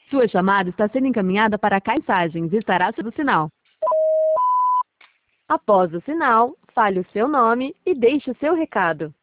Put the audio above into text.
Sua chamada está sendo encaminhada para a caixa de mensagens e estará sob o sinal. Após o sinal, fale o seu nome e deixe o seu recado.